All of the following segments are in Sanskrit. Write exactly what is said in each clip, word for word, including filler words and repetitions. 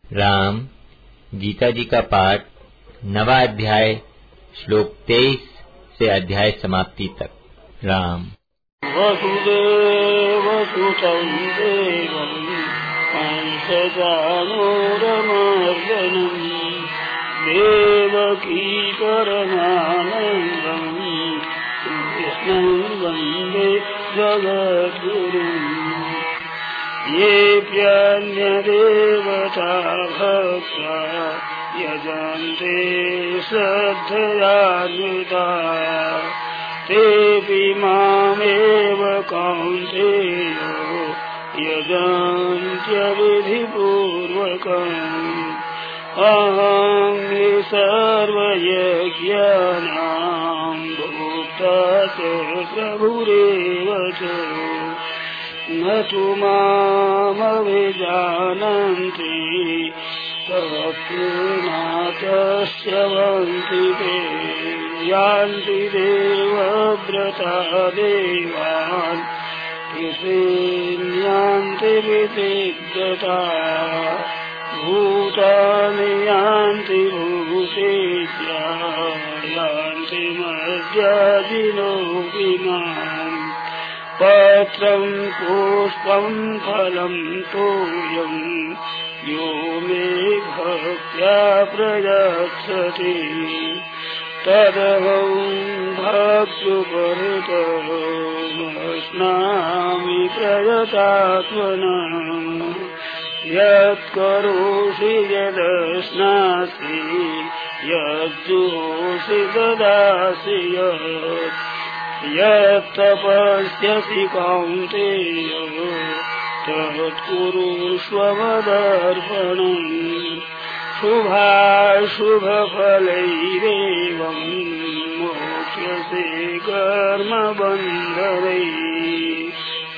राम गीता जी का पाठ नवा अध्याय श्लोक तेईस से अध्याय समाप्ति तक। राम वसुदेव सुतं देवं कंसचाणूरमर्दनं देवकी परमानन्दं कृष्णं वन्दे जगद्गुरुम्। येऽप्यन्यदेवता भक्त्या यजन्ते श्रद्धयान्विताः तेऽपि मामेव कौन्तेय यजन्त्यविधिपूर्वकम्। अहं हि सर्वयज्ञानां भोक्ता च प्रभुरेव च। न तु मामभिजानन्ति तत्त्वज्ञातस्य वन्ति ते। यान्ति देवव्रता देवान् यान्ति विदिग्धता। भूतानि यान्ति भूतेज्या यान्ति मर्त्याजिनो विमान्। पत्रं पुष्पं फलं तोयं यो मे भक्त्या प्रयच्छति तदहं भक्त्युपहृतमश्नामि प्रयतात्मनः। यत्करोषि यदश्नासि यज्जुहोषि ददासि यत् यत्तपस्यसि कौन्तेय तत्कुरुष्व मदर्पणम्। शुभाशुभफलैरेवं मोक्ष्यसे कर्मबन्धनैः।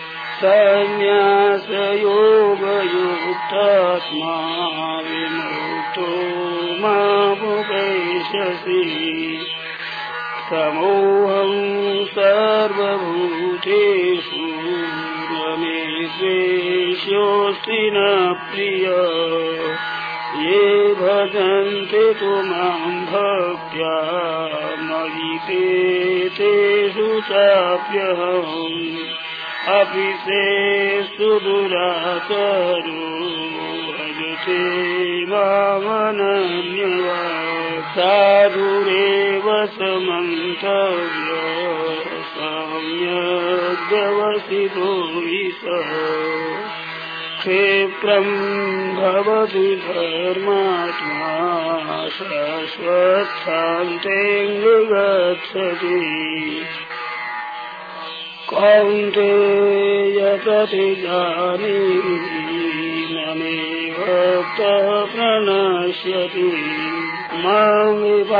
संन्यासयोगयुक्तात्मा विमुक्तो मामुपैष्यसि। समोऽहं सर्वभूतेषु न मे द्वेष्योऽस्ति न प्रियः। ये भजन्ते तु मां भक्त्या मयि ते तेषु चाप्यहम्। अपि ते सुदुराचारो भजते मामनन्यवत्। साधुरेव समन्तव्यः सम्यग् व्यवसितो हि सः। क्षिप्रं भवति धर्मात्मा शाश्वतशान्तिं गच्छति। कौन्तेय प्रतिजानीहि न मे भक्तः प्रणश्यति। मां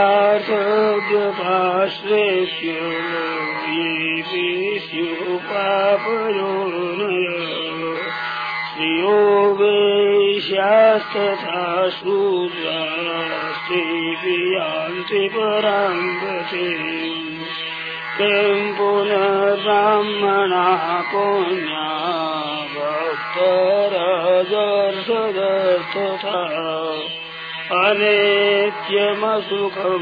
विपार्थव्यपाश्रेष्य येऽपि स्युः पापयोनयः। स्त्रियो वैश्यास्तथा शूद्रास्तेऽपि यान्ति परां गतिम्। किं पुनर्ब्राह्मणाः पुण्या भक्तराजर्षदस्तथा। अनित्यमसुखं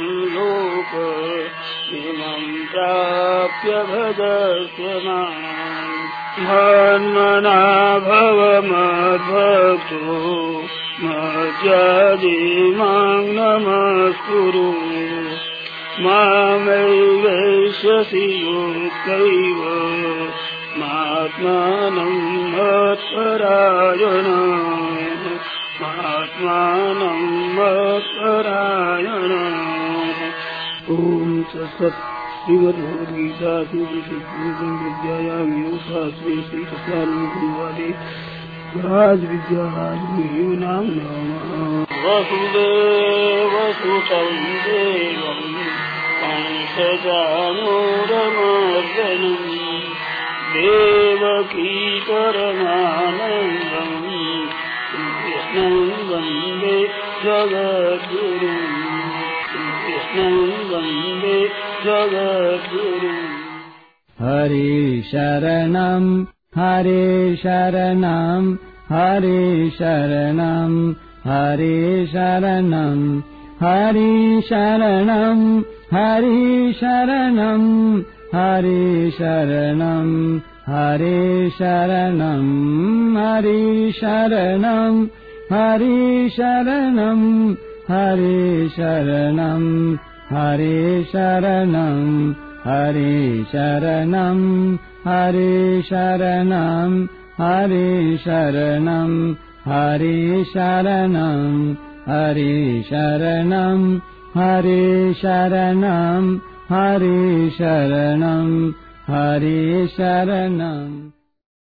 लोकमिमं प्राप्य भजस्व माम्। मन्मना भव मद्भक्तो मज्जादि मां नमस्कुरु। मामैवैष्यसि योगैव महात्मानं मत्परायणः। महात्मानं मत्परायणः। ॐ तत्सत्। श्रीमद्भगवद्गीतासु विद्यायां योगशास्त्रे श्रीकृष्णार्जुनसंवादे राजविद्यानां नमः। वसुदेव सुतं देवं कंसचाणूरमर्दनं देवकी परमानन्दं कृष्णं वन्दे जगद्गुरुम्। कृष्णं वन्दे जगद्गुरुम्। हरे शरणं हरे शरणं हरे शरणं Hare Sharanam, Hare Sharanam, Hare Sharanam, Hare Sharanam, Hare Sharanam, Hare Sharanam, Hare Sharanam, Hare Sharanam, Hare Sharanam, Hare Sharanam, Hare Sharanam, Hare Sharanam, Hare Sharanam, Hare Sharanam, Hare Sharanam, Hare Sharanam, Hare Sharanam.